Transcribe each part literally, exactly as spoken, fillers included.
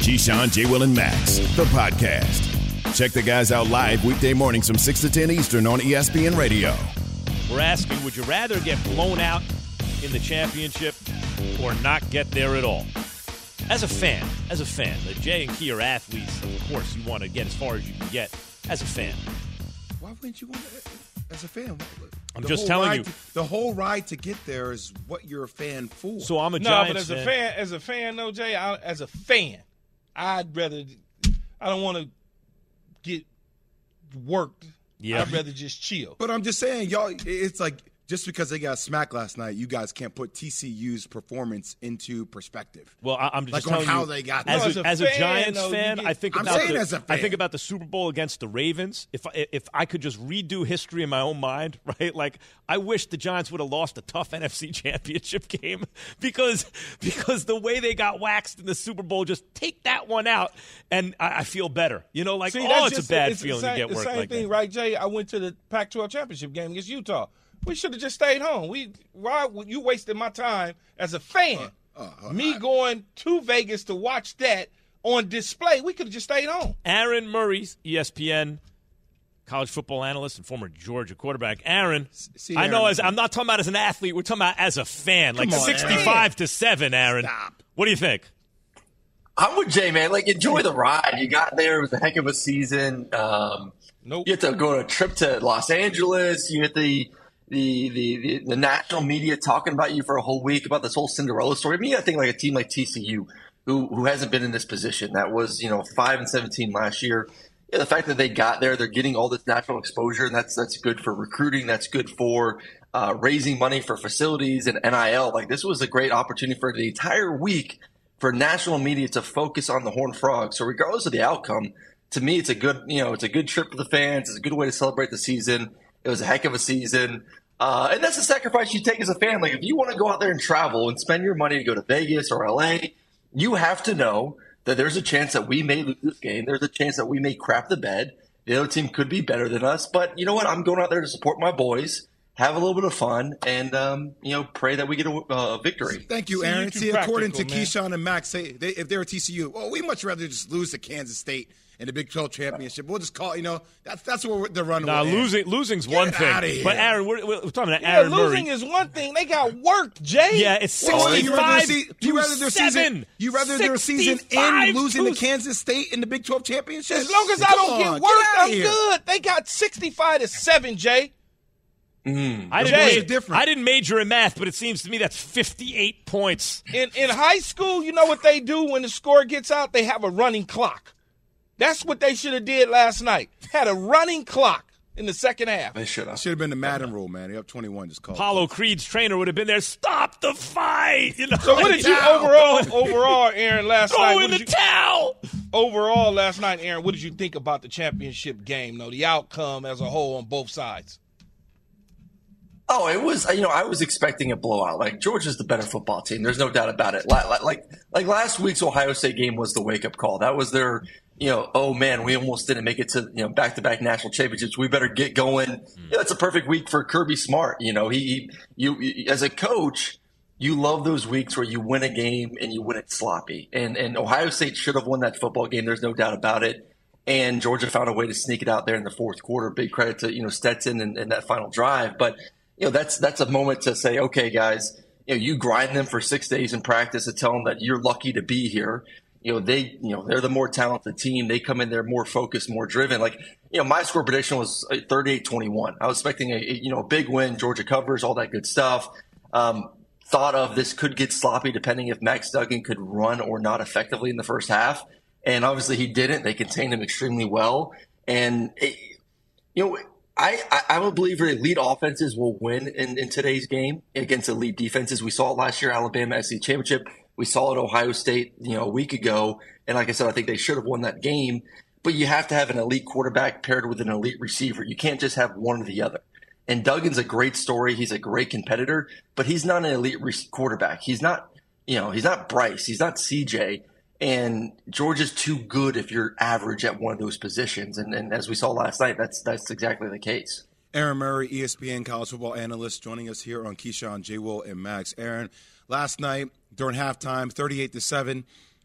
Keyshawn, J. Will, and Max, the podcast. Check the guys out live weekday mornings from six to ten Eastern on E S P N Radio. We're asking, would you rather get blown out in the championship or not get there at all? As a fan, as a fan, the Jay and Key are athletes. Of course, you want to get as far as you can get as a fan. Why wouldn't you want to, as a fan? I'm the just telling you. To, the whole ride to get there is what you're a fan for. So I'm a no, Giants but as fan. a fan, as a fan, though, Jay, I, as a fan, I'd rather. I don't want to get worked. Yeah. I'd rather just chill. But I'm just saying, y'all. It's like just because they got smacked last night, you guys can't put T C U's performance into perspective. Well, I, I'm just like telling on how you, they got as, there. a, No, as as a, a fan, Giants though, fan, get, I think I'm about saying the, as a fan. I think about the Super Bowl against the Ravens. If I, if I could just redo history in my own mind, right? Like I wish the Giants would have lost a tough N F C Championship game because because the way they got waxed in the Super Bowl, just take that one out, and I, I feel better. You know, like See, oh, that's it's just, a bad it's feeling the same, to get the worked same like thing, that. right, Jay? I went to the Pac twelve championship game against Utah. We should have just stayed home. We why you wasted my time as a fan? Uh, uh, Me I, going to Vegas to watch that on display. We could have just stayed home. Aaron Murray, E S P N college football analyst and former Georgia quarterback. Aaron, see, I know Aaron, as I'm not talking about as an athlete. We're talking about as a fan, like Come on, sixty-five to seven. Aaron, Stop. what do you think? I'm with Jay, man. Like, enjoy the ride. You got there. It was a heck of a season. Um, Nope. You had to go on a trip to Los Angeles. You had the the, the the the national media talking about you for a whole week about this whole Cinderella story. I mean, I think like a team like T C U, who who hasn't been in this position, that was you know five and seventeen last year. Yeah, the fact that they got there, they're getting all this national exposure, and that's that's good for recruiting. That's good for uh, raising money for facilities and N I L. Like this was a great opportunity for the entire week for national media to focus on the Horned Frogs. So regardless of the outcome, to me, it's a good, you know, it's a good trip for the fans. It's a good way to celebrate the season. It was a heck of a season. Uh, and that's a sacrifice you take as a fan. Like, if you want to go out there and travel and spend your money to go to Vegas or L A, you have to know that there's a chance that we may lose this game. There's a chance that we may crap the bed. The other team could be better than us. But you know what? I'm going out there to support my boys, have a little bit of fun, and, um, you know, pray that we get a uh, victory. Thank you, See, Aaron. you too See, according to practical, man. Keyshawn and Max, say they, if they're T C U, well, we much rather just lose to Kansas State in the Big twelve championship. We'll just call, you know, that's that's what we're, they're running. Nah, with. losing losing's Get one outta thing, here. but Aaron, we're, we're talking about Yeah, Aaron losing Murray. is one thing. They got worked, Jay. Yeah, it's Well, you rather sixty-five see- you rather their to season, seven. you rather their season sixty-five end losing to to Kansas State in the Big twelve championship. As long as I Come don't on, get get worked, outta I'm here. good. They got sixty-five to seven, Jay. Mm. I The didn't, boys ma- are different. I didn't major in math, but it seems to me that's fifty-eight points. In in high school, you know what they do when the score gets out? They have a running clock. That's what they should have did last night. Had a running clock in the second half. They should have. Should have been the Madden rule, man. They up twenty-one, just call. Apollo Creed's trainer would have been there. Stop the fight! You know, So what did you Towel. overall overall, Aaron, last night? throw What in did the you, towel? overall last night, Aaron, what did you think about the championship game, though? The outcome as a whole on both sides. Oh, it was, you know, I was expecting a blowout. Like, Georgia's the better football team. There's no doubt about it. Like, like, like last week's Ohio State game was the wake-up call. That was their, you know, oh, man, we almost didn't make it to, you know, back-to-back national championships. We better get going. Mm. Yeah, it's a perfect week for Kirby Smart. You know, he, he you, you, as a coach, you love those weeks where you win a game and you win it sloppy. And, and Ohio State should have won that football game. There's no doubt about it. And Georgia found a way to sneak it out there in the fourth quarter. Big credit to, you know, Stetson and, and that final drive. But, you know, that's that's a moment to say, okay, guys, you know, you grind them for six days in practice to tell them that you're lucky to be here. You know, they, you know, they're the more talented team. They come in there more focused, more driven. Like, you know, my score prediction was thirty-eight twenty-one. I was expecting a, you know, a big win. Georgia covers, all that good stuff. Um, thought of this could get sloppy depending if Max Duggan could run or not effectively in the first half. And obviously he didn't. They contained him extremely well. And, it, you know, I, I, I'm a believer elite offenses will win in, in today's game against elite defenses. We saw it last year, Alabama S E C Championship. We saw it Ohio State, you know, a week ago. And like I said, I think they should have won that game. But you have to have an elite quarterback paired with an elite receiver. You can't just have one or the other. And Duggan's a great story. He's a great competitor, but he's not an elite re- quarterback. He's not, you know, he's not Bryce. He's not C J. And Georgia's too good if you're average at one of those positions. And, and as we saw last night, that's that's exactly the case. Aaron Murray, E S P N college football analyst, joining us here on Keyshawn, J. Will, and Max. Aaron, last night during halftime, thirty-eight to seven,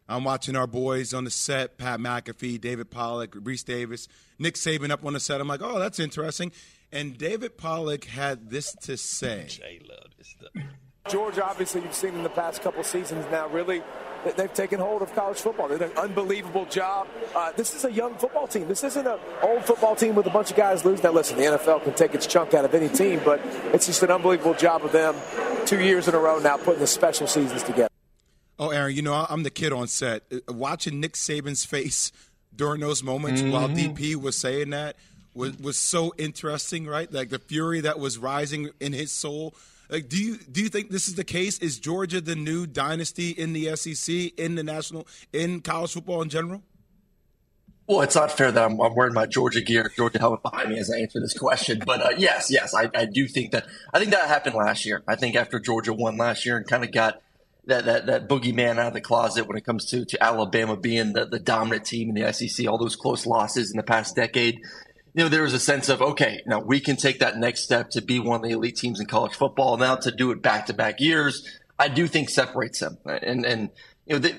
I'm watching our boys on the set, Pat McAfee, David Pollack, Reese Davis, Nick Saban up on the set. I'm like, oh, that's interesting. And David Pollack had this to say. Jay loved this stuff. Georgia, obviously, you've seen in the past couple seasons now, really, they've taken hold of college football. They've done an unbelievable job. Uh, this is a young football team. This isn't an old football team with a bunch of guys losing. Now, listen, the N F L can take its chunk out of any team, but it's just an unbelievable job of them two years in a row now putting the special seasons together. Oh, Aaron, you know, I'm the kid on set. Watching Nick Saban's face during those moments mm-hmm. while D P was saying that was, was so interesting, right? Like the fury that was rising in his soul. Like, do you do you think this is the case? Is Georgia the new dynasty in the S E C, in the national, in college football in general? Well, it's not fair that I'm, I'm wearing my Georgia gear, Georgia helmet behind me as I answer this question. But uh, yes, yes, I, I do think that. I think that happened last year. I think after Georgia won last year and kind of got that that that boogeyman out of the closet when it comes to to Alabama being the, the dominant team in the S E C, all those close losses in the past decade. You know, there was a sense of, okay, now we can take that next step to be one of the elite teams in college football. Now to do it back-to-back years, I do think separates them. And, and you know, the,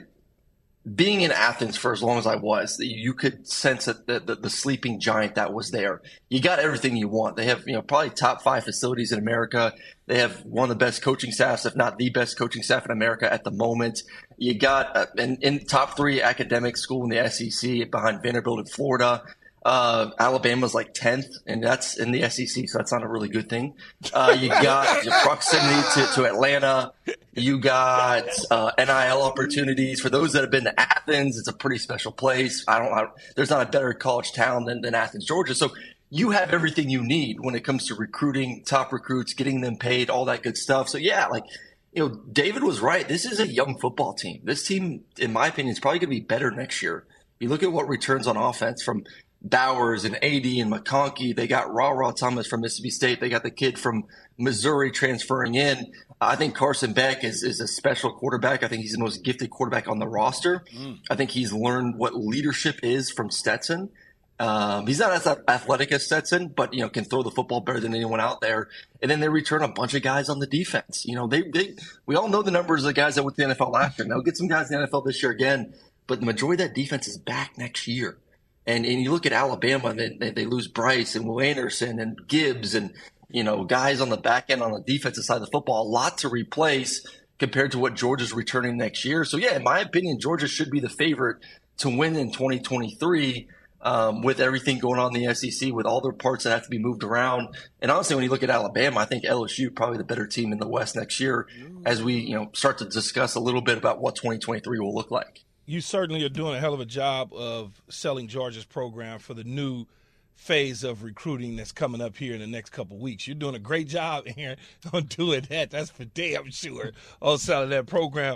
being in Athens for as long as I was, you could sense that the, the, the sleeping giant that was there. You got everything you want. They have, you know, probably top five facilities in America. They have one of the best coaching staffs, if not the best coaching staff in America at the moment. You got uh, in, in top three academic school in the S E C behind Vanderbilt in Florida. Uh, Alabama's like tenth, and that's in the S E C, so that's not a really good thing. Uh, you got your proximity to, to Atlanta. You got uh, N I L opportunities. For those that have been to Athens, it's a pretty special place. I don't. I, there's not a better college town than, than Athens, Georgia. So you have everything you need when it comes to recruiting top recruits, getting them paid, all that good stuff. So yeah, like you know, David was right. This is a young football team. This team, in my opinion, is probably going to be better next year. You look at what returns on offense from Bowers and A D and McConkey. They got Ra Ra Thomas from Mississippi State. They got the kid from Missouri transferring in. I think Carson Beck is, is a special quarterback. I think he's the most gifted quarterback on the roster. Mm. I think he's learned what leadership is from Stetson. Um, he's not as athletic as Stetson, but, you know, can throw the football better than anyone out there. And then they return a bunch of guys on the defense. You know, they, they we all know the numbers of the guys that went to the N F L last year. They'll get some guys in the N F L this year again, but the majority of that defense is back next year. And and you look at Alabama, and they, they lose Bryce and Will Anderson and Gibbs and, you know, guys on the back end on the defensive side of the football, a lot to replace compared to what Georgia's returning next year. So, yeah, in my opinion, Georgia should be the favorite to win in twenty twenty-three um, with everything going on in the S E C, with all their parts that have to be moved around. And honestly, when you look at Alabama, I think L S U probably the better team in the West next year as we, you know, start to discuss a little bit about what twenty twenty-three will look like. You certainly are doing a hell of a job of selling Georgia's program for the new phase of recruiting that's coming up here in the next couple of weeks. You're doing a great job, Aaron, on doing that. That's for damn sure, on selling that program.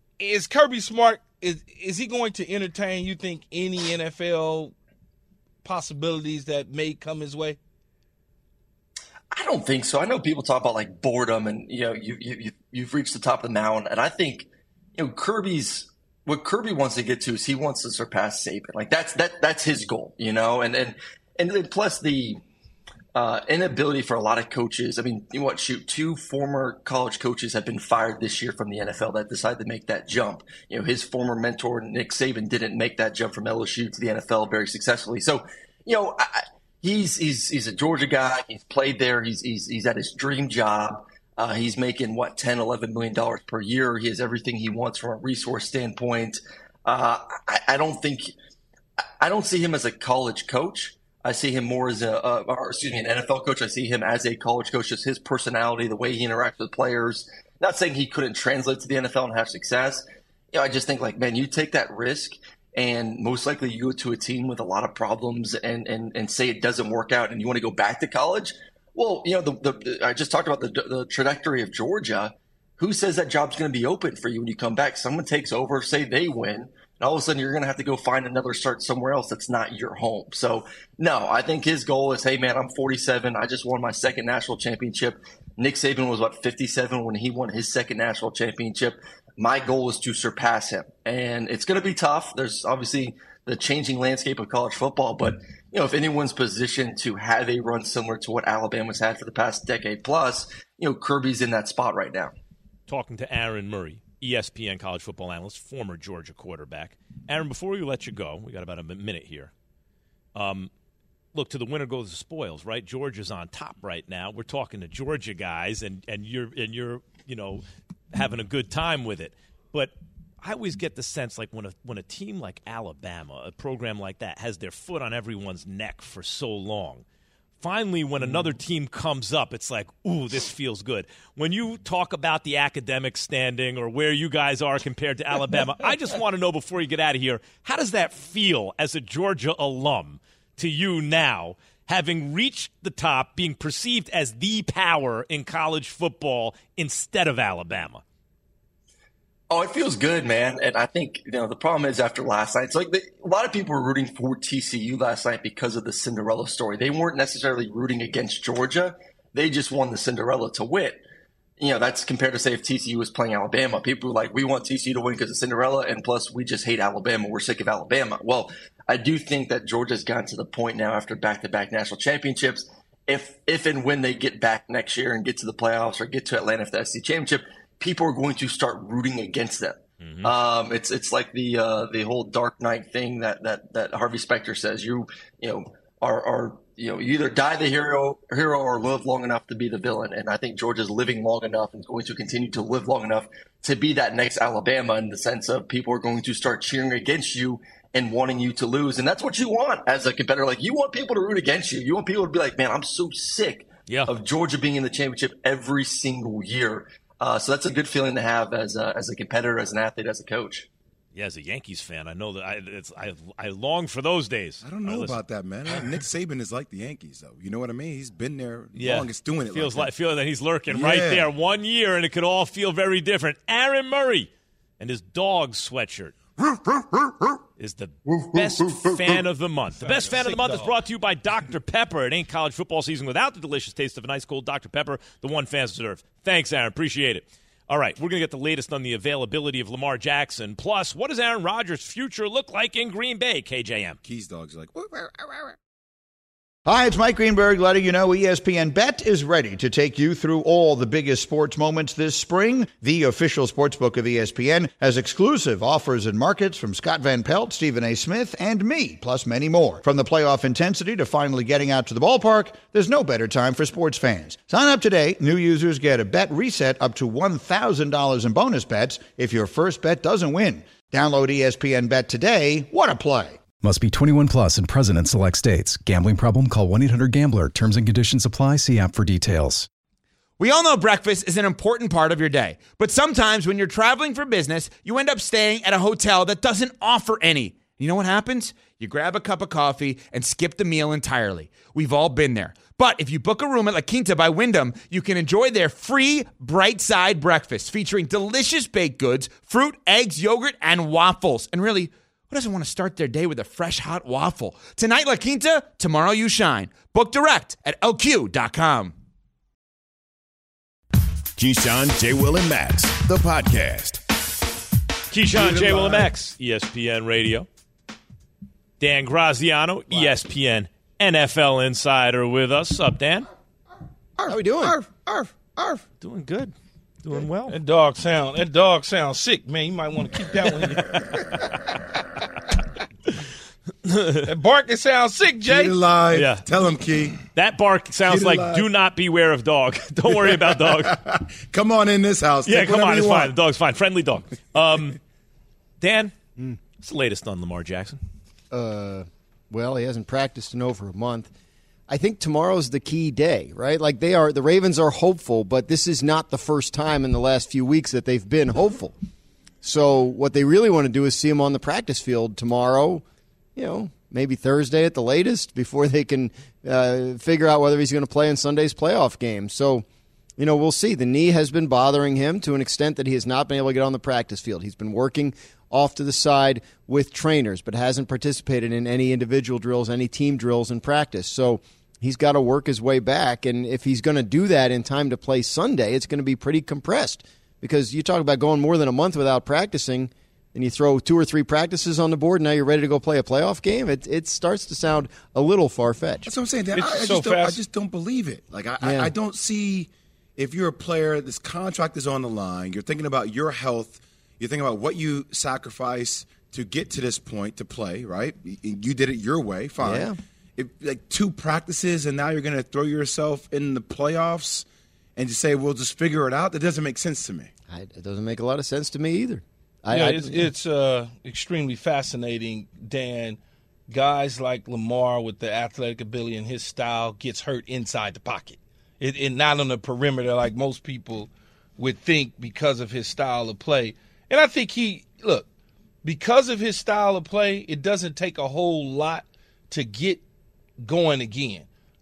Is Kirby Smart, is, is he going to entertain, you think, any N F L possibilities that may come his way? I don't think so. I know people talk about, like, boredom and, you know, you, you, you've reached the top of the mountain. And I think, you know, Kirby's – what Kirby wants to get to is he wants to surpass Saban. Like that's that that's his goal, you know. And and and then plus the uh, inability for a lot of coaches. I mean, you know what? Shoot, two former college coaches have been fired this year from the N F L that decided to make that jump. You know, his former mentor Nick Saban didn't make that jump from L S U to the N F L very successfully. So, you know, I, he's he's he's a Georgia guy. He's played there. He's he's he's at his dream job. Uh, he's making, what, ten, eleven million dollars per year. He has everything he wants from a resource standpoint. Uh, I, I don't think – I don't see him as a college coach. I see him more as a uh, – or excuse me, an N F L coach. I see him as a college coach, just his personality, the way he interacts with players. Not saying he couldn't translate to the N F L and have success. You know, I just think, like, man, you take that risk and most likely you go to a team with a lot of problems and, and, and say it doesn't work out and you want to go back to college – well, you know, the, the, I just talked about the, the trajectory of Georgia. Who says that job's going to be open for you when you come back? Someone takes over, say they win, and all of a sudden you're going to have to go find another start somewhere else that's not your home. So, no, I think his goal is, hey, man, I'm forty-seven. I just won my second national championship. Nick Saban was, what, fifty-seven when he won his second national championship. My goal is to surpass him. And it's going to be tough. There's obviously the changing landscape of college football, but – you know, if anyone's positioned to have a run similar to what Alabama's had for the past decade plus, you know, Kirby's in that spot right now. Talking to Aaron Murray, E S P N college football analyst, former Georgia quarterback. Aaron, before we let you go, we got about a minute here. Um, look, to the winner goes the spoils, right? Georgia's on top right now. We're talking to Georgia guys, and, and you're and you're you know having a good time with it. But I always get the sense like when a when a team like Alabama, a program like that, has their foot on everyone's neck for so long, finally when another team comes up, it's like, ooh, this feels good. When you talk about the academic standing or where you guys are compared to Alabama, I just want to know before you get out of here, how does that feel as a Georgia alum to you now, having reached the top, being perceived as the power in college football instead of Alabama? Oh, it feels good, man. And I think, you know, the problem is after last night, it's like the, a lot of people were rooting for T C U last night because of the Cinderella story. They weren't necessarily rooting against Georgia. They just won the Cinderella to win. You know, that's compared to, say, if T C U was playing Alabama. People were like, we want T C U to win because of Cinderella, and plus we just hate Alabama. We're sick of Alabama. Well, I do think that Georgia's gotten to the point now after back-to-back national championships, if if and when they get back next year and get to the playoffs or get to Atlanta for the S E C championship, people are going to start rooting against them. Mm-hmm. Um, it's it's like the uh, the whole Dark Knight thing that that that Harvey Specter says. You you know are are you know you either die the hero hero or live long enough to be the villain. And I think Georgia's living long enough and is going to continue to live long enough to be that next Alabama, in the sense of people are going to start cheering against you and wanting you to lose. And that's what you want as a competitor. Like, you want people to root against you. You want people to be like, man, I'm so sick yeah. of Georgia being in the championship every single year. Uh, so that's a good feeling to have as a, as a competitor, as an athlete, as a coach. Yeah, as a Yankees fan, I know that I it's, I, I long for those days. I don't know about that, man. Nick Saban is like the Yankees, though. You know what I mean? He's been there yeah. longest doing it. Feels like, like feeling that he's lurking yeah. right there one year, and it could all feel very different. Aaron Murray and his dog sweatshirt is the best fan of the month. The best fan of the month is brought to you by Doctor Pepper. It ain't college football season without the delicious taste of an ice cold Doctor Pepper, the one fans deserve. Thanks, Aaron. Appreciate it. All right, we're going to get the latest on the availability of Lamar Jackson. Plus, what does Aaron Rodgers' future look like in Green Bay, K J M? Keys dog's like, hi, it's Mike Greenberg letting you know E S P N Bet is ready to take you through all the biggest sports moments this spring. The official sportsbook of E S P N has exclusive offers and markets from Scott Van Pelt, Stephen A. Smith, and me, plus many more. From the playoff intensity to finally getting out to the ballpark, there's no better time for sports fans. Sign up today. New users get a bet reset up to one thousand dollars in bonus bets if your first bet doesn't win. Download E S P N Bet today. What a play. Must be twenty-one plus and present in select states. Gambling problem? Call one eight hundred gambler. Terms and conditions apply. See app for details. We all know breakfast is an important part of your day. But sometimes when you're traveling for business, you end up staying at a hotel that doesn't offer any. You know what happens? You grab a cup of coffee and skip the meal entirely. We've all been there. But if you book a room at La Quinta by Wyndham, you can enjoy their free Bright Side breakfast featuring delicious baked goods, fruit, eggs, yogurt, and waffles. And really, who doesn't want to start their day with a fresh, hot waffle? Tonight, La Quinta, tomorrow you shine. Book direct at L Q dot com. Keyshawn, J. Will, and Max, the podcast. Keyshawn, J. Will, and Max, E S P N Radio. Dan Graziano, wow. E S P N N F L Insider with us. What's up, Dan? How are we doing? Arf, arf, arf. Doing good. Doing well. That dog sound that dog sounds sick, man. You might want to keep that one. That barking sounds sick, Jay. Get alive. Yeah. Tell him, Key. That bark sounds like alive. Do not beware of dog. Don't worry about dog. Come on in this house. Yeah, Take come on. It's want. fine. The dog's fine. Friendly dog. Um, Dan, mm. what's the latest on Lamar Jackson? Uh, well, he hasn't practiced in over a month. I think tomorrow's the key day, right? Like they are, the Ravens are hopeful, but this is not the first time in the last few weeks that they've been hopeful. So what they really want to do is see him on the practice field tomorrow, you know, maybe Thursday at the latest before they can uh, figure out whether he's going to play in Sunday's playoff game. So, you know, we'll see. The knee has been bothering him to an extent that he has not been able to get on the practice field. He's been working off to the side with trainers, but hasn't participated in any individual drills, any team drills in practice. So he's got to work his way back, and if he's going to do that in time to play Sunday, it's going to be pretty compressed because you talk about going more than a month without practicing, and you throw two or three practices on the board, and now you're ready to go play a playoff game. It it starts to sound a little far-fetched. That's what I'm saying, Dan. I, I, so just don't, fast. I just don't believe it. Like I, Yeah. I, I don't see if you're a player, this contract is on the line, you're thinking about your health You think about what you sacrifice to get to this point to play, right? You did it your way, fine. Yeah. If, like two practices and now you're going to throw yourself in the playoffs and just say, we'll just figure it out, that doesn't make sense to me. I, it doesn't make a lot of sense to me either. I, yeah, I, it's, it's uh, extremely fascinating, Dan. Guys like Lamar with the athletic ability and his style gets hurt inside the pocket. It, it not on the perimeter like most people would think because of his style of play. And I think he, look, because of his style of play, it doesn't take a whole lot to get going again.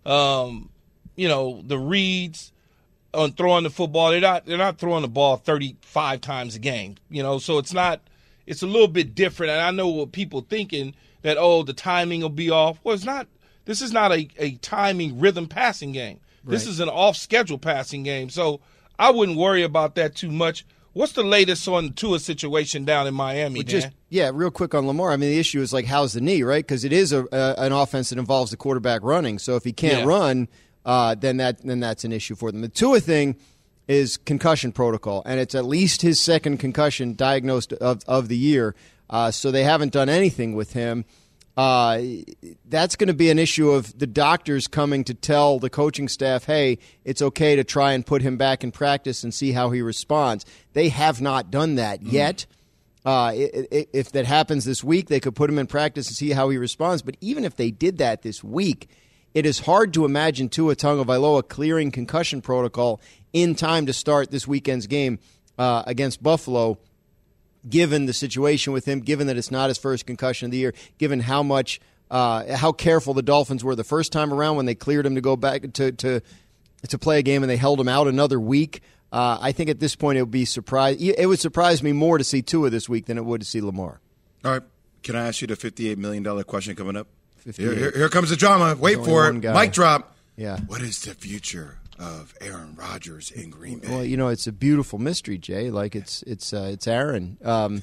Um, you know, the reads on throwing the football, they're not they're not throwing the ball thirty-five times a game. You know, so it's not it's a little bit different. And I know what people thinking that, oh, the timing will be off. Well, it's not. This is not a, a timing rhythm passing game. Right. This is an off-schedule passing game. So I wouldn't worry about that too much. What's the latest on the Tua situation down in Miami, Dan? Just, yeah, real quick on Lamar. I mean, the issue is, like, how's the knee, right? Because it is a, a, an offense that involves the quarterback running. So if he can't yeah. run, uh, then that then that's an issue for them. The Tua thing is concussion protocol, and it's at least his second concussion diagnosed of, of the year. Uh, so they haven't done anything with him. Uh, that's going to be an issue of the doctors coming to tell the coaching staff, hey, it's okay to try and put him back in practice and see how he responds. They have not done that mm. yet. Uh, if that happens this week, they could put him in practice and see how he responds. But even if they did that this week, it is hard to imagine Tua Tagovailoa clearing concussion protocol in time to start this weekend's game uh, against Buffalo, given the situation with him, given that it's not his first concussion of the year, given how much, uh, how careful the Dolphins were the first time around when they cleared him to go back to to, to play a game and they held him out another week. Uh, I think at this point it would be surprise. It would surprise me more to see Tua this week than it would to see Lamar. All right, can I ask you the fifty-eight million dollars question coming up? Here, here, here comes the drama. Wait for it. Mic drop. Yeah. What is the future of Aaron Rodgers in Green Bay? Well, you know, it's a beautiful mystery, Jay. Like it's it's uh, it's Aaron. Um,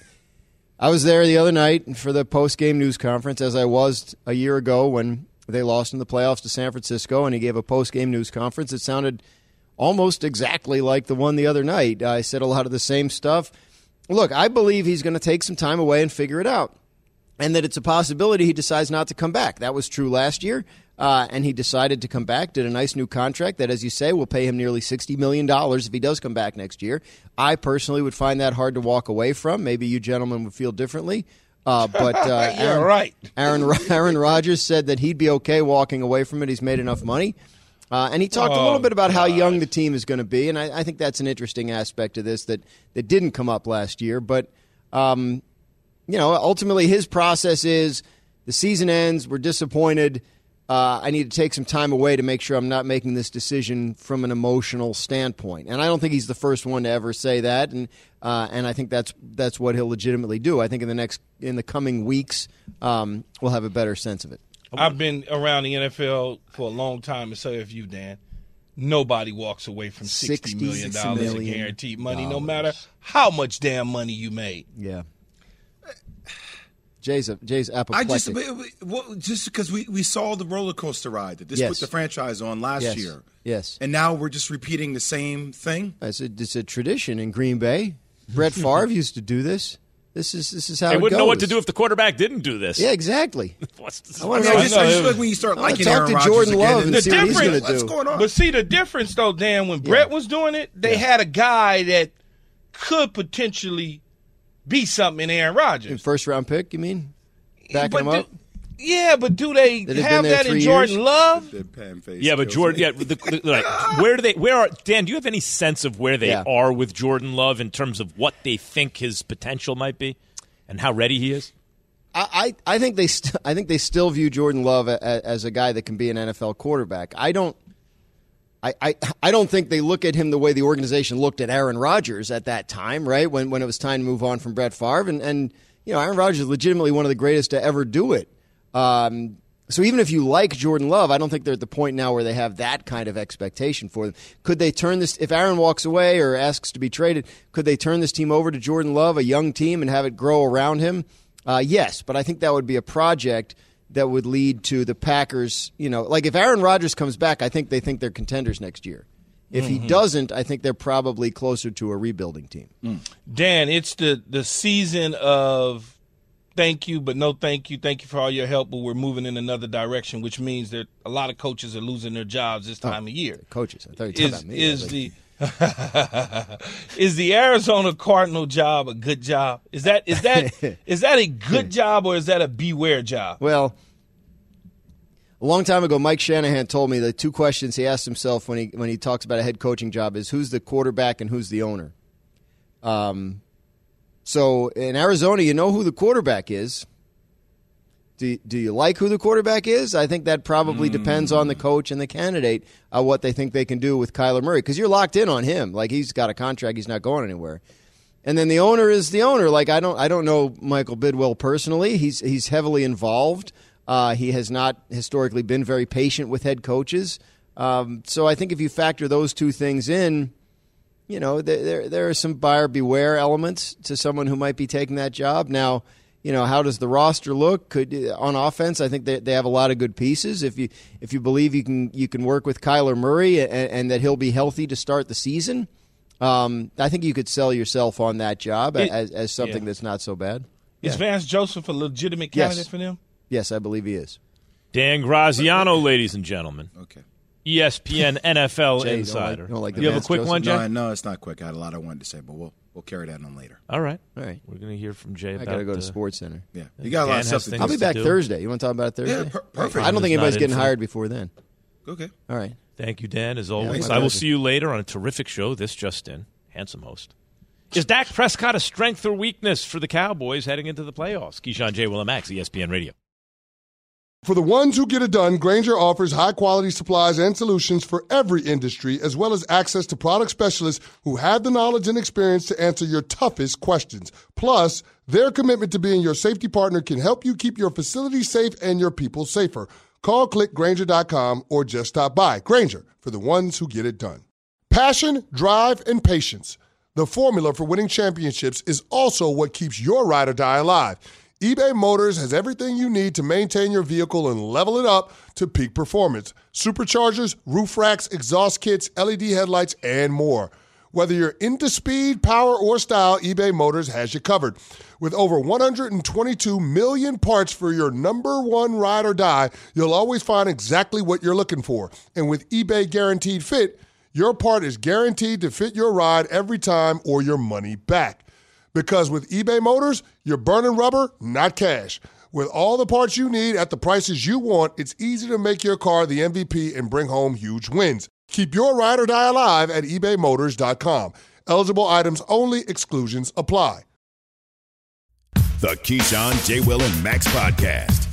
I was there the other night for the post-game news conference, as I was a year ago when they lost in the playoffs to San Francisco, and he gave a post-game news conference. It sounded almost exactly like the one the other night. I said a lot of the same stuff. Look, I believe he's going to take some time away and figure it out, and that it's a possibility he decides not to come back. That was true last year. Uh, and he decided to come back, did a nice new contract that, as you say, will pay him nearly sixty million dollars if he does come back next year. I personally would find that hard to walk away from. Maybe you gentlemen would feel differently. Uh, but uh, yeah, Aaron, right. Aaron, Aaron Rodgers said that he'd be okay walking away from it. He's made enough money. Uh, and he talked oh, a little bit about how young the team is going to be. And I, I think that's an interesting aspect of this that, that didn't come up last year. But, um, you know, ultimately his process is the season ends, we're disappointed. Uh, I need to take some time away to make sure I'm not making this decision from an emotional standpoint. And I don't think he's the first one to ever say that, and uh, and I think that's that's what he'll legitimately do. I think in the next in the coming weeks, um, we'll have a better sense of it. I've been around the N F L for a long time, and so have you, Dan. Nobody walks away from sixty million dollars in guaranteed money, no matter how much damn money you made. Yeah. Jay's a, Jay's apoplectic. I just well, just because we, we saw the roller coaster ride that this yes. put the franchise on last yes. year. Yes. And now we're just repeating the same thing. It's a, it's a tradition in Green Bay. Brett Favre used to do this. This is this is how they it wouldn't goes. know what to do if the quarterback didn't do this. Yeah, exactly. I want to know. Just, I just like when you start liking talk Aaron to Rodgers Jordan again Love and and see what he's going to do. What's going on? But see the difference, though, Dan. When yeah. Brett was doing it, they yeah. had a guy that could potentially be something in Aaron Rodgers. First round pick, you mean? Backing but him up? Do, yeah, but do they have that in Jordan years? Love? Yeah, but Jordan. Yeah, the, the, like, where do they? Where are Dan? Do you have any sense of where they yeah. are with Jordan Love in terms of what they think his potential might be, and how ready he is? I, I, I think they st- I think they still view Jordan Love a, a, as a guy that can be an N F L quarterback. I don't. I, I, I don't think they look at him the way the organization looked at Aaron Rodgers at that time, right? When when it was time to move on from Brett Favre, and and. You know, Aaron Rodgers is legitimately one of the greatest to ever do it. Um, so even if you like Jordan Love, I don't think they're at the point now where they have that kind of expectation for them. Could they turn this, if Aaron walks away or asks to be traded, could they turn this team over to Jordan Love, a young team, and have it grow around him? Uh, yes, but I think that would be a project that would lead to the Packers. You know, like if Aaron Rodgers comes back, I think they think they're contenders next year. If Mm-hmm. he doesn't, I think they're probably closer to a rebuilding team. Mm. Dan, it's the, the season of thank you, but no thank you. Thank you for all your help, but we're moving in another direction, which means that a lot of coaches are losing their jobs this time oh, of year. Coaches, I thought you were talking Is, about me. is like, the is the Arizona Cardinal job a good job? Is that is that is that a good job or is that a beware job? Well, a long time ago, Mike Shanahan told me the two questions he asked himself when he when he talks about a head coaching job is who's the quarterback and who's the owner. Um, so in Arizona, you know who the quarterback is. Do, do you like who the quarterback is? I think that probably mm. depends on the coach and the candidate, uh, what they think they can do with Kyler Murray, because you're locked in on him. Like, he's got a contract, he's not going anywhere. And then the owner is the owner. Like, I don't I don't know Michael Bidwell personally. He's he's heavily involved. Uh, he has not historically been very patient with head coaches. Um, so I think if you factor those two things in, you know, there, there there are some buyer beware elements to someone who might be taking that job. Now, you know, how does the roster look? Could on offense, I think they they have a lot of good pieces. If you if you believe you can you can work with Kyler Murray and, and that he'll be healthy to start the season, um, I think you could sell yourself on that job it, as as something yeah. that's not so bad. Is yeah. Vance Joseph a legitimate candidate yes. for them? Yes, I believe he is. Dan Graziano, ladies and gentlemen. Okay. E S P N N F L Jay, Insider. Don't like, don't like you have Vance a quick Joseph? one, Jay? No, no, it's not quick. I had a lot I wanted to say, but we'll we'll carry that on later. All right. All right. We're going to hear from Jay I about got to go to the, Sports Center. Yeah. You got a lot Dan of stuff has to things do. I'll be back do. Thursday. You want to talk about it Thursday? Yeah, per- perfect. I don't think Not anybody's in getting for- hired before then. Okay. All right. Thank you, Dan, as always. my I will pleasure. see you later on a terrific show. This just in. Handsome host. Is Dak Prescott a strength or weakness for the Cowboys heading into the playoffs? Keyshawn J. Willimax, E S P N Radio. For the ones who get it done, Grainger offers high-quality supplies and solutions for every industry, as well as access to product specialists who have the knowledge and experience to answer your toughest questions. Plus, their commitment to being your safety partner can help you keep your facility safe and your people safer. Call click Grainger dot com or just stop by. Grainger, for the ones who get it done. Passion, drive, and patience. The formula for winning championships is also what keeps your ride or die alive. eBay Motors has everything you need to maintain your vehicle and level it up to peak performance. Superchargers, roof racks, exhaust kits, L E D headlights, and more. Whether you're into speed, power, or style, eBay Motors has you covered. With over one hundred twenty-two million parts for your number one ride or die, you'll always find exactly what you're looking for. And with eBay Guaranteed Fit, your part is guaranteed to fit your ride every time or your money back. Because with eBay Motors, you're burning rubber, not cash. With all the parts you need at the prices you want, it's easy to make your car the M V P and bring home huge wins. Keep your ride or die alive at ebay motors dot com. Eligible items only. Exclusions apply. The Keyshawn, J. Will, and Max Podcast.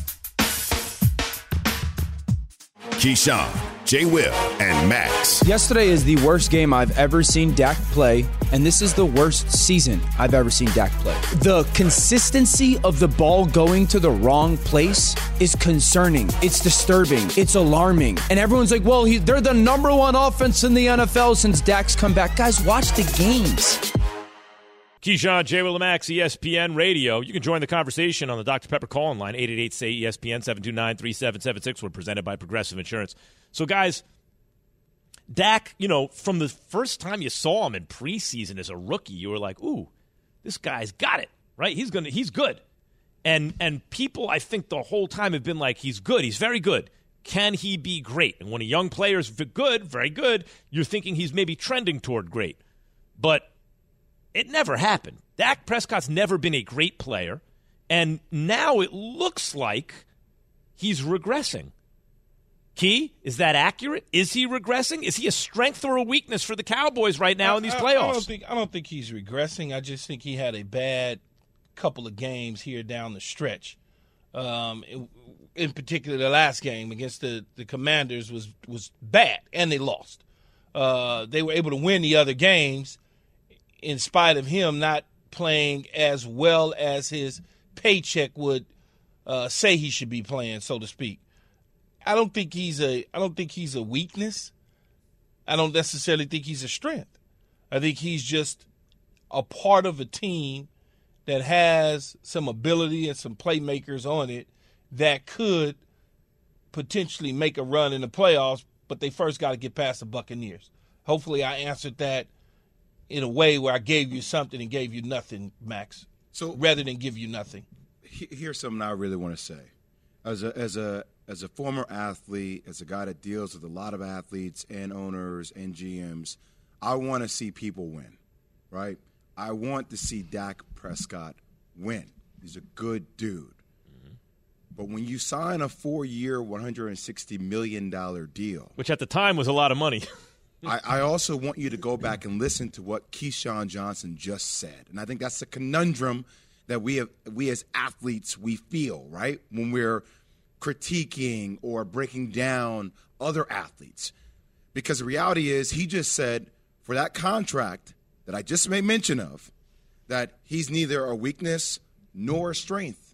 Keyshawn, J. Will, and Max. Yesterday is the worst game I've ever seen Dak play, and this is the worst season I've ever seen Dak play. The consistency of the ball going to the wrong place is concerning. It's disturbing. It's alarming. And everyone's like, well, he, they're the number one offense in the N F L since Dak's come back. Guys, watch the games. Keyshawn, J. Willimax, E S P N Radio. You can join the conversation on the Doctor Pepper call-in line, eight eight eight, S A Y, E S P N, seven two nine, three seven seven six. We're presented by Progressive Insurance. So, guys, Dak, you know, from the first time you saw him in preseason as a rookie, you were like, ooh, this guy's got it, right? He's gonna, he's good. And and people, I think, the whole time have been like, he's good. He's very good. Can he be great? And when a young player's good, very good, you're thinking he's maybe trending toward great. But it never happened. Dak Prescott's never been a great player, and now it looks like he's regressing. Key, is that accurate? Is he regressing? Is he a strength or a weakness for the Cowboys right now I, in these I, playoffs? I don't think I don't think he's regressing. I just think he had a bad couple of games here down the stretch. Um, in, in particular, the last game against the, the Commanders was was bad, and they lost. Uh, they were able to win the other games in spite of him not playing as well as his paycheck would uh, say he should be playing, so to speak. I don't think he's a I don't think he's a weakness. I don't necessarily think he's a strength. I think he's just a part of a team that has some ability and some playmakers on it that could potentially make a run in the playoffs, but they first got to get past the Buccaneers. Hopefully I answered that in a way where I gave you something and gave you nothing, Max, so rather than give you nothing. Here's something I really want to say. As a, as a, as a former athlete, as a guy that deals with a lot of athletes and owners and G Ms, I want to see people win, right? I want to see Dak Prescott win. He's a good dude. Mm-hmm. But when you sign a four-year, one hundred sixty million dollars deal, which at the time was a lot of money, I, I also want you to go back and listen to what Keyshawn Johnson just said. And I think that's a conundrum that we have, we as athletes, we feel, right, when we're critiquing or breaking down other athletes. Because the reality is he just said for that contract that I just made mention of, that he's neither a weakness nor a strength.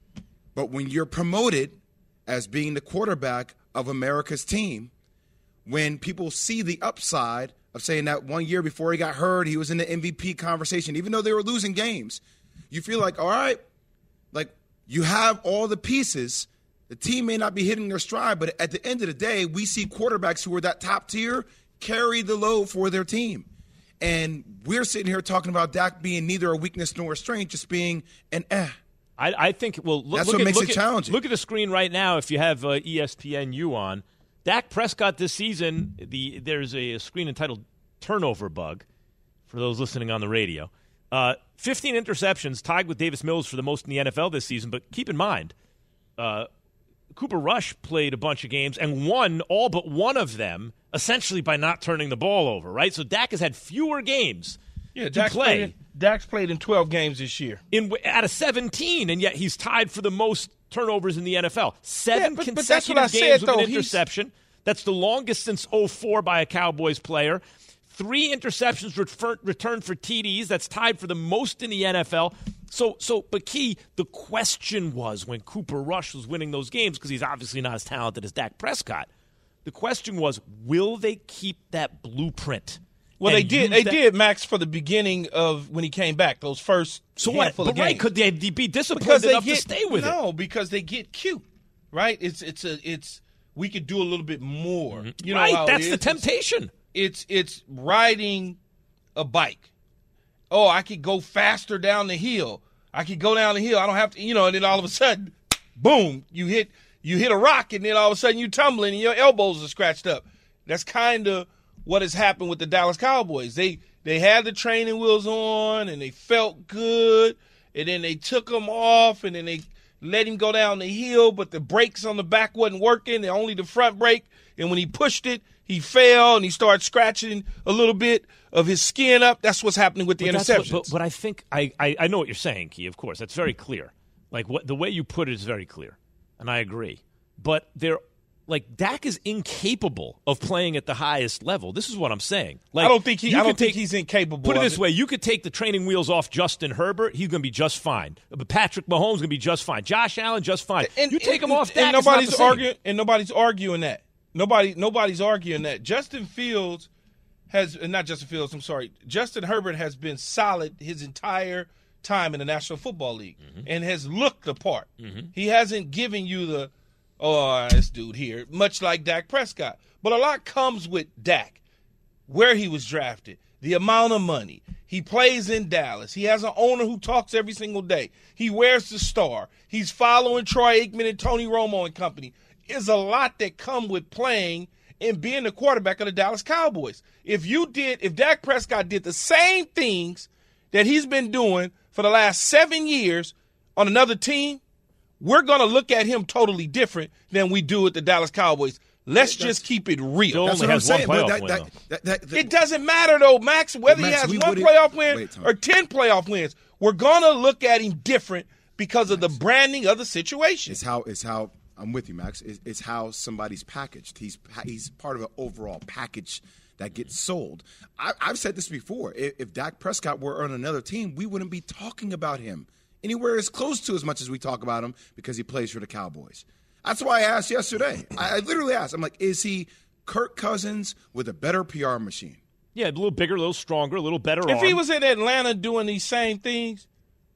But when you're promoted as being the quarterback of America's team, when people see the upside of saying that one year before he got hurt, he was in the M V P conversation, even though they were losing games, you feel like, all right, like you have all the pieces. The team may not be hitting their stride, but at the end of the day, we see quarterbacks who are that top tier carry the load for their team. And we're sitting here talking about Dak being neither a weakness nor a strength, just being an eh. I, I think, well, look, that's look what at, makes look it at, challenging. Look at the screen right now if you have uh, E S P N U on. Dak Prescott this season, the there's a, a screen entitled Turnover Bug for those listening on the radio. Uh, fifteen interceptions, tied with Davis Mills for the most in the N F L this season. But keep in mind, uh, Cooper Rush played a bunch of games and won all but one of them essentially by not turning the ball over, right? So Dak has had fewer games yeah, to Dak's play. Played in, Dak's played in twelve games this year. In, out of seventeen, and yet he's tied for the most turnovers in the N F L. Seven yeah, but, consecutive but that's what I games said, with though. an interception. That's the longest since oh four by a Cowboys player. Three interceptions refer, returned for T Ds. That's tied for the most in the N F L. So, so, but Key, the question was when Cooper Rush was winning those games, because he's obviously not as talented as Dak Prescott, the question was, will they keep that blueprint? Well, they did. They that? did, Max, for the beginning of when he came back, those first so handful what? of but right, games. could they be disciplined because enough get, to stay with no, it? No, because they get cute, right? It's it's a it's we could do a little bit more. Mm-hmm. You know right, how that's it the is. temptation. It's it's riding a bike. Oh, I could go faster down the hill. I could go down the hill. I don't have to, you know. And then all of a sudden, boom! You hit you hit a rock, and then all of a sudden you tumbling, and your elbows are scratched up. That's kind of what has happened with the Dallas Cowboys. They they had the training wheels on, and they felt good, and then they took them off, and then they let him go down the hill, but the brakes on the back wasn't working, only the front brake. And when he pushed it, he fell, and he started scratching a little bit of his skin up. That's what's happening with the but interceptions. What, but, but I think I, I, I know what you're saying, Key, of course. That's very clear. Like, what the way you put it is very clear, and I agree. But they're like Dak is incapable of playing at the highest level. This is what I'm saying. Like, I don't think he. you I don't could think take, he's incapable. Put it of this it. way: you could take the training wheels off Justin Herbert. He's going to be just fine. But Patrick Mahomes going to be just fine. Josh Allen just fine. And, you take and, him off. And Dak, nobody's it's not the arguing. same. And nobody's arguing that. Nobody. Nobody's arguing that. Justin Fields has, and not Justin Fields. I'm sorry. Justin Herbert has been solid his entire time in the National Football League mm-hmm. and has looked the part. Mm-hmm. He hasn't given you the. Oh, this dude here, much like Dak Prescott. But a lot comes with Dak, where he was drafted, the amount of money. He plays in Dallas. He has an owner who talks every single day. He wears the star. He's following Troy Aikman and Tony Romo and company. There's a lot that come with playing and being the quarterback of the Dallas Cowboys. If you did, if Dak Prescott did the same things that he's been doing for the last seven years on another team, we're going to look at him totally different than we do at the Dallas Cowboys. Let's That's, just keep it real. That's what I'm saying. But that, that, that, that, that, it doesn't matter, though, Max, whether Max, he we has one would've- playoff win wait, Tom. or ten playoff wins. We're going to look at him different because of the branding of the situation. It's how it's how I'm with you, Max. It's, it's how somebody's packaged. He's he's part of an overall package that gets sold. I, I've said this before. If, if Dak Prescott were on another team, we wouldn't be talking about him anywhere as close to as much as we talk about him because he plays for the Cowboys. That's why I asked yesterday. I, I literally asked. I'm like, is he Kirk Cousins with a better P R machine? Yeah, a little bigger, a little stronger, a little better If arm. he was in Atlanta doing these same things,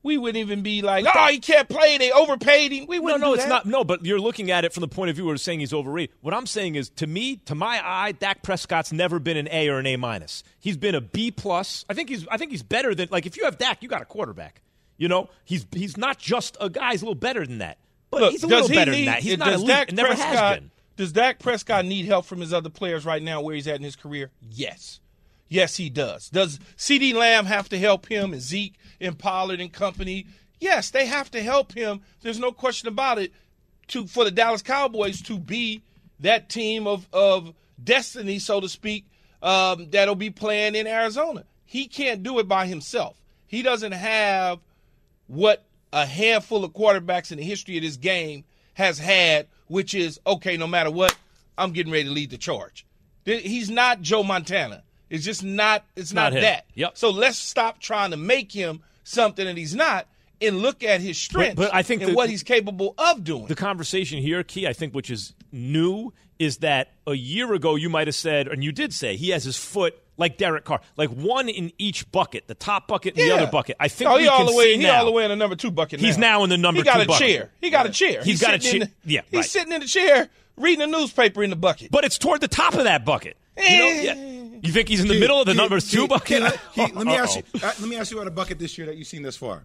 we wouldn't even be like, oh, he can't play. They overpaid him. We No, wouldn't no, do it's that. not. No, but you're looking at it from the point of view where it's saying he's overrated. What I'm saying is, to me, to my eye, Dak Prescott's never been an A or an A minus. He's been a B plus. I think he's. I think he's better than. Like, if you have Dak, you got a quarterback. You know, he's he's not just a guy. He's a little better than that. But Look, he's a does little he better need, than that. He's not does elite. Dak It never Prescott, has been. Does Dak Prescott need help from his other players right now where he's at in his career? Yes. Yes, he does. Does CeeDee Lamb have to help him, and Zeke and Pollard and company? Yes, they have to help him. There's no question about it. To for the Dallas Cowboys to be that team of, of destiny, so to speak, um, that'll be playing in Arizona. He can't do it by himself. He doesn't have what a handful of quarterbacks in the history of this game has had, which is, okay, no matter what, I'm getting ready to lead the charge. He's not Joe Montana. It's just not, it's not, Not him. that. Yep. So let's stop trying to make him something that he's not and look at his strengths But- but I think and the- what he's capable of doing. The conversation here, Key, I think, which is new, is that a year ago you might have said, and you did say, he has his foot like Derek Carr, like one in each bucket, the top bucket and Yeah. the other bucket. I think oh, we he all can the way, see he now. all the way in the number two bucket. He's now in the number he got two a bucket. chair. He got a chair. He's got a sitting in chair. the- Yeah, he's right. sitting in the chair reading a newspaper in the bucket. But it's toward the top of that bucket. You know? Eh. Yeah. You think he's in the Key, middle of the Key, number Key, two Key, bucket? let, Key, let me ask you. Uh-oh. uh, Let me ask you about a bucket this year that you've seen this far.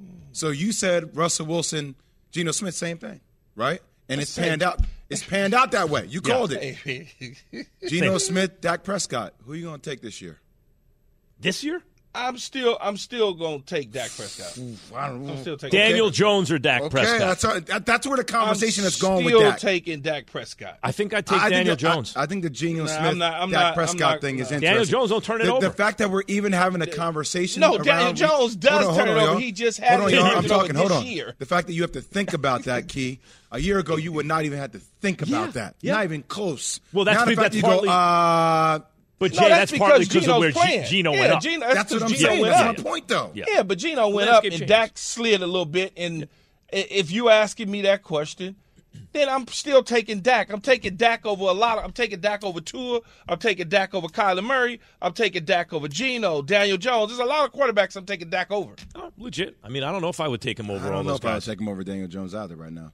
So you said Russell Wilson, Geno Smith, same thing, right? And it's panned out. It's panned out that way. You Yeah. called it. Geno Smith, Dak Prescott. Who are you going to take this year? This year? I'm still, I'm still gonna take Dak Prescott. I don't know. I'm still taking Daniel Okay. Jones or Dak Okay, Prescott? that's all, that, that's where the conversation I'm is going still with Dak. taking Dak Prescott. I think I take I Daniel think that- Jones. I, I think the Geno Nah, Smith, I'm not- I'm Dak not- I'm Prescott not- thing is nah. interesting. Daniel Jones don't turn it the, over. The fact that we're even having a conversation. No, around, Daniel Jones does Hold on, hold turn on, it over. y'all. He just Hold on, hasn't y'all. turned I'm it over talking. Hold this on. year. The fact that you have to think about that, Key. A year ago, you would not even have to think about Yeah, that. yeah. Not even close. Well, that's now the be- fact that's you partly- go, uh, But No, Jay, that's that's, partly because because of Geno's where playing. G- Geno yeah, went up. Geno, that's, that's what I'm 'cause Geno saying. went That's up. my point, though. Yeah. Yeah, but Geno went landscape up and changed. Dak slid a little bit. And i- if you asking me that question, then I'm still taking Dak. I'm taking Dak over a lot. Of, I'm taking Dak over Tua. I'm taking Dak over Kyler Murray. I'm taking Dak over Geno, Daniel Jones. There's a lot of quarterbacks I'm taking Dak over. Oh, legit. I mean, I don't know if I would take him over I all don't know those if I would guys. take him over Daniel Jones either right now.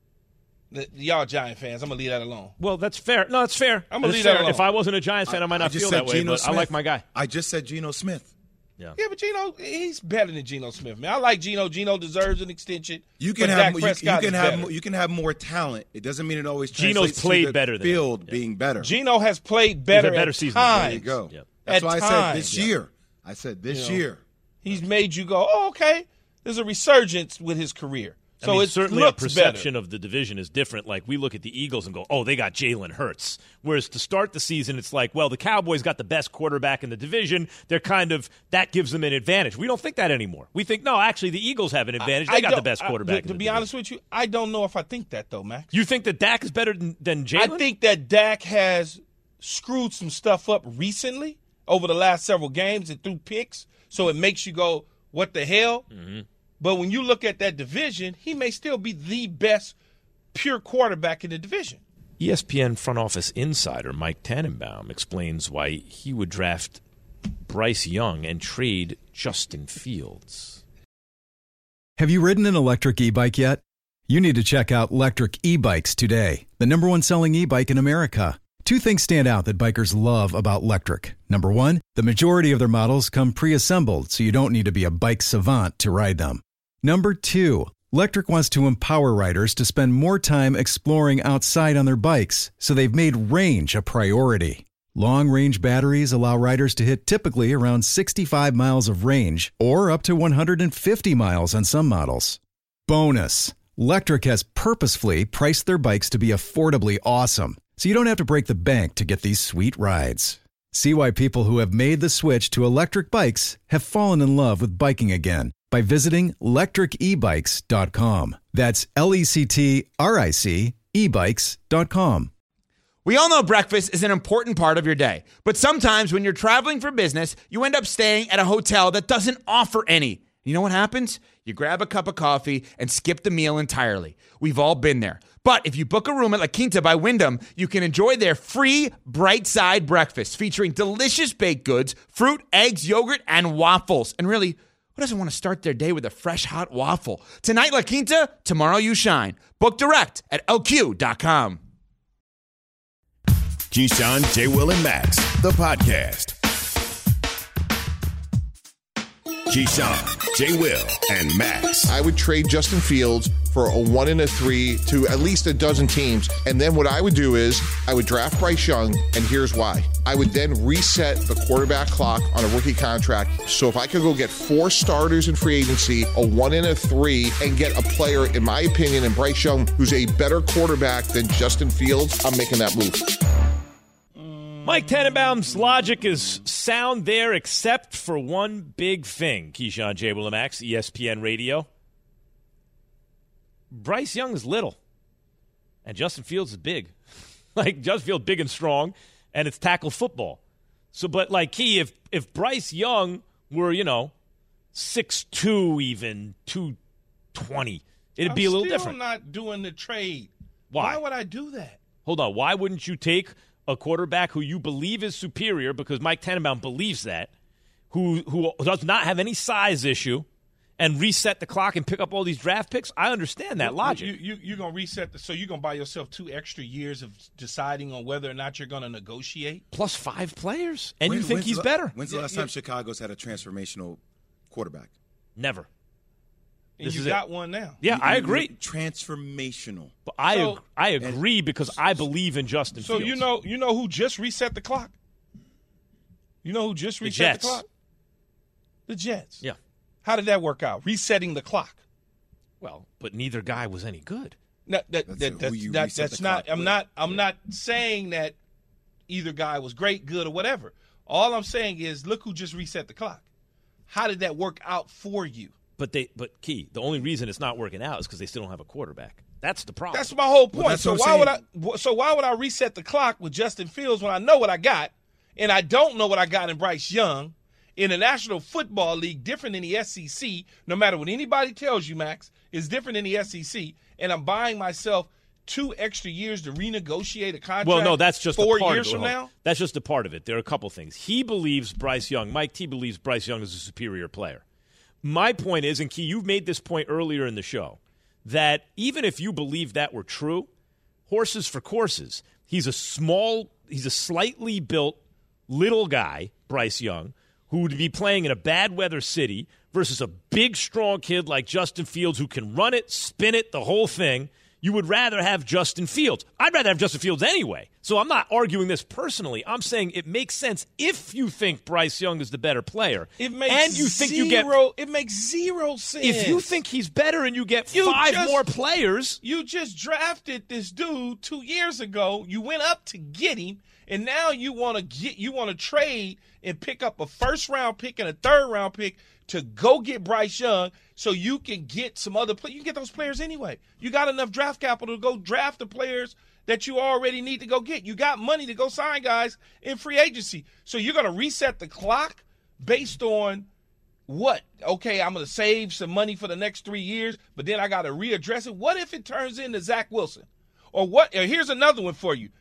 The- Y'all Giant fans, I'm gonna leave that alone. Well, that's fair. No, that's fair. I'm gonna That's leave that fair. alone. If I wasn't a Giants fan, I, might not just feel said that way, Geno but Smith. I like my guy. I just said Geno Smith. Yeah. Yeah, but Geno, he's better than Geno Smith, man. I like Geno. Geno deserves an extension. You can but have Dak more, you, you Prescott can is have better. more, you can have more talent. It doesn't mean it always Geno's translates played to the better than him. field Yeah. being better. Geno has played better, better at season. times. There you go. Yep. That's At why I said times. this year. I said this You know. year. He's made you go, oh, okay. There's a resurgence with his career. So I mean, it certainly a looks perception better. of the division is different. Like, we look at the Eagles and go, oh, they got Jalen Hurts. Whereas to start the season, it's like, well, the Cowboys got the best quarterback in the division. They're kind of, that gives them an advantage. We don't think that anymore. We think, no, actually, the Eagles have an advantage. They I got the don't- best I- quarterback to, in the to be division. honest with you, I don't know if I think that, though, Max. You think that Dak is better than, than I Jalen? think that Dak has screwed some stuff up recently over the last several games and threw picks, so it makes you go, what the hell? Mm-hmm. But when you look at that division, he may still be the best pure quarterback in the division. E S P N front office insider Mike Tannenbaum explains why he would draft Bryce Young and trade Justin Fields. Have you ridden an electric e-bike yet? You need to check out Lectric E-Bikes today, the number one selling e-bike in America. Two things stand out that bikers love about Lectric. Number one, the majority of their models come pre-assembled, so you don't need to be a bike savant to ride them. Number two, Lectric wants to empower riders to spend more time exploring outside on their bikes, so they've made range a priority. Long-range batteries allow riders to hit typically around sixty-five miles of range, or up to one hundred fifty miles on some models. Bonus, Lectric has purposefully priced their bikes to be affordably awesome, so you don't have to break the bank to get these sweet rides. See why people who have made the switch to electric bikes have fallen in love with biking again by visiting lectric e bikes dot com. That's L E C T R I C e bikes dot com. We all know breakfast is an important part of your day, but sometimes when you're traveling for business, you end up staying at a hotel that doesn't offer any. You know what happens? You grab a cup of coffee and skip the meal entirely. We've all been there. But if you book a room at La Quinta by Wyndham, you can enjoy their free Bright Side breakfast featuring delicious baked goods, fruit, eggs, yogurt, and waffles. And really, Who doesn't want to start their day with a fresh, hot waffle? Tonight, La Quinta, tomorrow you shine. Book direct at L Q dot com. Keyshawn, J. Will, and Max, the podcast. Keyshawn, J. Will, and Max. I would trade Justin Fields for a one and a three to at least a dozen teams. And then what I would do is I would draft Bryce Young, and here's why. I would then reset the quarterback clock on a rookie contract. So if I could go get four starters in free agency, a one and a three, and get a player, in my opinion, and Bryce Young, who's a better quarterback than Justin Fields, I'm making that move. Mike Tannenbaum's logic is sound there, except for one big thing. Keyshawn, J. Will, and Max, E S P N Radio. Bryce Young is little, and Justin Fields is big. Like, Justin Fields big and strong, and it's tackle football. So, but like, Key, if if Bryce Young were, you know, six two even, two twenty, it'd I'm be a little still different. I'm not doing the trade. Why? Why would I do that? Hold on. Why wouldn't you take a quarterback who you believe is superior, because Mike Tannenbaum believes that, who who does not have any size issue, and reset the clock and pick up all these draft picks? I understand that logic. You, you, you're going to reset the – so you're going to buy yourself two extra years of deciding on whether or not you're going to negotiate? Plus five players, and When- you think when's he's the- better. When's the Yeah, last yeah. time Chicago's had a transformational quarterback? Never. And This you is it. got one now. Yeah, I You- agree. Transformational. But I So- ag- I agree because I believe in Justin So Fields. you know you know who just reset the clock? You know who just The reset the, Jets. clock? The Jets. Yeah. How did that work out? Resetting the clock. Well, but neither guy was any good. No, that, That's that, who that's you that, reset that's the not. clock I'm with. not. I'm not saying that either guy was great, good, or whatever. All I'm saying is, look who just reset the clock. How did that work out for you? But they, but Key, the only reason it's not working out is because they still don't have a quarterback. That's the problem. That's my whole Well, point. that's so what why I'm would I? So why would I reset the clock with Justin Fields when I know what I got, and I don't know what I got in Bryce Young in the National Football League, different than the S E C. No matter what anybody tells you, Max, is different than the S E C, and I'm buying myself two extra years to renegotiate a contract. Well, no, that's just four a part years of it. from now. That's just a part of it. There are a couple things. He believes Bryce Young, Mike T believes Bryce Young is a superior player. My point is, and Key, you've made this point earlier in the show, that even if you believe that were true, horses for courses. He's a small, he's a slightly built little guy, Bryce Young, who would be playing in a bad weather city versus a big, strong kid like Justin Fields who can run it, spin it, the whole thing. You would rather have Justin Fields. I'd rather have Justin Fields anyway. So I'm not arguing this personally. I'm saying it makes sense if you think Bryce Young is the better player. It makes and you think zero, you get it makes zero sense. if you think he's better and you get You five just- more players. You just drafted this dude two years ago. You went up to get him, and now you want to get you want to trade and pick up a first round pick and a third round pick to go get Bryce Young so you can get some other players. You can get those players anyway. You got enough draft capital to go draft the players that you already need to go get. You got money to go sign guys in free agency. So you're going to reset the clock based on what? Okay, I'm going to save some money for the next three years, but then I got to readdress it. What if it turns into Zach Wilson? Or what? Or here's another one for you.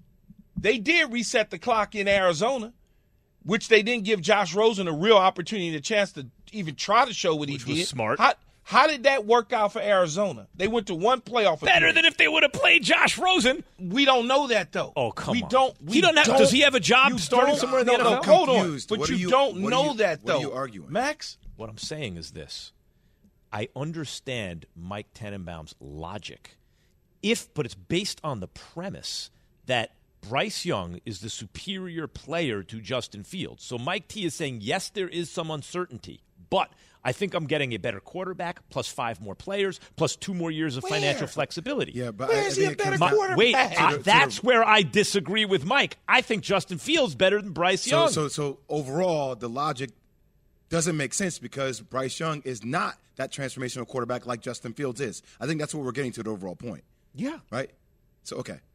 They did reset the clock in Arizona, which they didn't give Josh Rosen a real opportunity and a chance to even try to show what Which he was did. smart. How, how did that work out for Arizona? They went to one playoff. Better appearance. than if they would have played Josh Rosen. We don't know that, though. Oh, come we on. Don't, we He doesn't have- don't, does he have a job you starting don't- somewhere in the no, N no, F L? hold on. Confused. But What you are you- don't what are know you- that, what though. are you arguing? Max? What I'm saying is this. I understand Mike Tannenbaum's logic. If, but it's based on the premise that Bryce Young is the superior player to Justin Fields. So Mike T is saying, yes, there is some uncertainty, but I think I'm getting a better quarterback, plus five more players, plus two more years of Where? financial flexibility. Yeah, but Where I, I is he think a it better comes My- down- quarterback? wait, To I- the- to the- that's where I disagree with Mike. I think Justin Fields better than Bryce So, Young. so, so overall, the logic doesn't make sense because Bryce Young is not that transformational quarterback like Justin Fields is. I think that's what we're getting to the overall point, yeah. right? So, okay.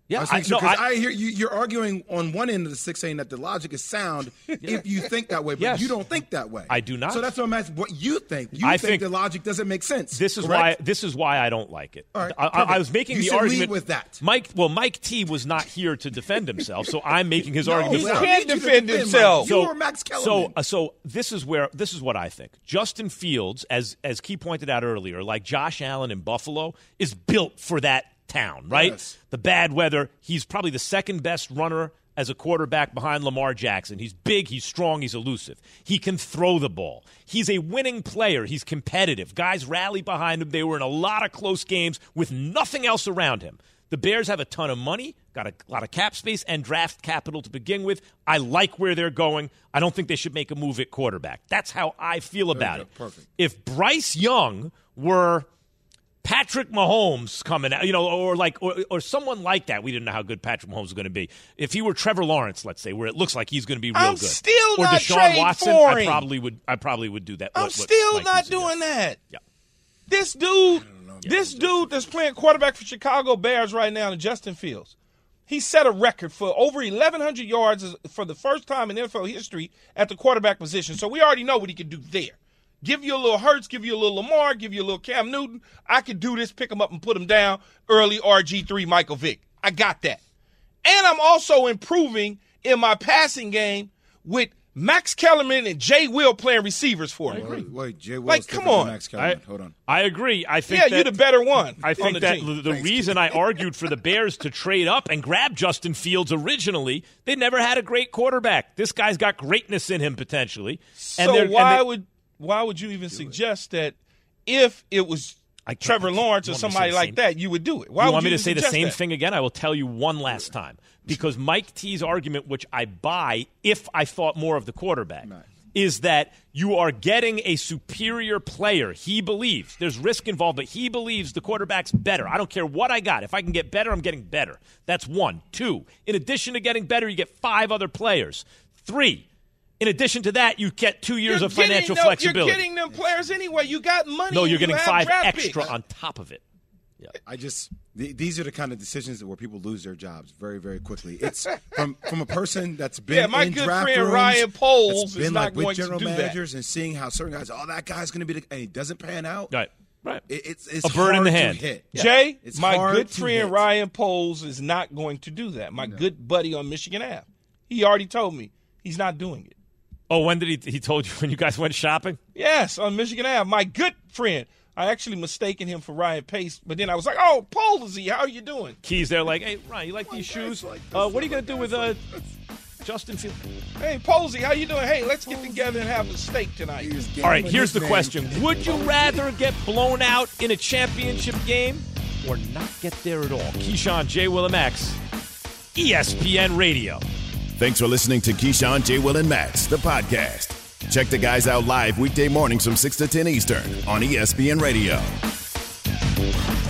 Yeah, I, was thinking, I, no, because I, I hear you. You're arguing on one end of the stick, saying that the logic is sound if you think that way, but Yes. you don't think that way. I do not. So that's what I'm asking. What you think? You I think, think the logic doesn't make sense. This is correct? why. This is why I don't like it. All right, I, I, I was making you the should argument lead with that. Mike. Well, Mike T was not here to defend himself, so I'm making his No, argument. he for him. can't defend himself. You or Max Kellerman. So, uh, so this is where this is what I think. Justin Fields, as as Key pointed out earlier, like Josh Allen in Buffalo, is built for that town, right? Yes. The bad weather. He's probably the second best runner as a quarterback behind Lamar Jackson. He's big, he's strong, he's elusive. He can throw the ball. He's a winning player. He's competitive. Guys rally behind him. They were in a lot of close games with nothing else around him. The Bears have a ton of money, got a lot of cap space, and draft capital to begin with. I like where they're going. I don't think they should make a move at quarterback. That's how I feel about it. Perfect. If Bryce Young were Patrick Mahomes coming out, you know, or like, or, or someone like that. We didn't know how good Patrick Mahomes was going to be. If he were Trevor Lawrence, let's say, where it looks like he's going to be real I'm good, still or not Deshaun trading Watson, for I him. probably would. I probably would do that. I'm what- what still Mike not was doing suggesting. that. Yeah. This dude, this dude that's playing quarterback for Chicago Bears right now, Justin Fields, he set a record for over eleven hundred yards for the first time in N F L history at the quarterback position. So we already know what he can do there. Give you a little Hurts, give you a little Lamar, give you a little Cam Newton. I could do this, pick him up and put him down. Early R G three Michael Vick. I got that. And I'm also improving in my passing game with Max Kellerman and Jay Will playing receivers for me. Wait, wait, Jay Will's Like, different come than on. Max Kellerman. I, Hold on. I agree. I think Yeah, that, you're the better one. I on think the that team. the reason I argued for the Bears to trade up and grab Justin Fields originally, they never had a great quarterback. This guy's got greatness in him potentially. And So they're- why and they- would why would you even suggest that if it was I can't- Trevor I can't- Lawrence you or want me to say somebody the like same- that, you would do it? Why you would want me you to say the suggest same that? thing again? I will tell you one last time. Because Mike T's argument, which I buy if I thought more of the quarterback, is that you are getting a superior player. He believes. There's risk involved, but he believes the quarterback's better. I don't care what I got. If I can get better, I'm getting better. That's one. Two, in addition to getting better, you get five other players. Three, in addition to that, you get two years You're of financial getting them- flexibility. You're getting them players anyway. You got money. no, and you're getting you have five draft extra picks. on top of it. I just th- these are the kind of decisions where people lose their jobs very, very quickly. It's from from a person that's been Yeah, my in good draft friend rooms, Ryan Poles that's is been not like with going to general do that. managers and seeing how certain guys, oh, that guy's going to be the, and he doesn't pan out. Right, right. It, it's it's A bird in hard the to hand. hit. Jay, It's my hard good to friend hit. Ryan Poles is not going to do that. My good buddy on Michigan Ave. He already told me he's not doing it. Oh, when did he? He told you when you guys went shopping? Yes, on Michigan Ave. My good friend. I actually mistaken him for Ryan Pace, but then I was like, oh, Polsey, how are you doing? Keys there like, hey, Ryan, you like these shoes? Uh, what are you going to do with uh, Justin Fields? Hey, Polsey, how you doing? Hey, let's get together and have a steak tonight. All right, here's the question. Would you rather get blown out in a championship game or not get there at all? Keyshawn, J. Will and Max, E S P N Radio. Thanks for listening to Keyshawn, J. Will, and Max, the podcast. Check the guys out live weekday mornings from six to ten Eastern on E S P N Radio.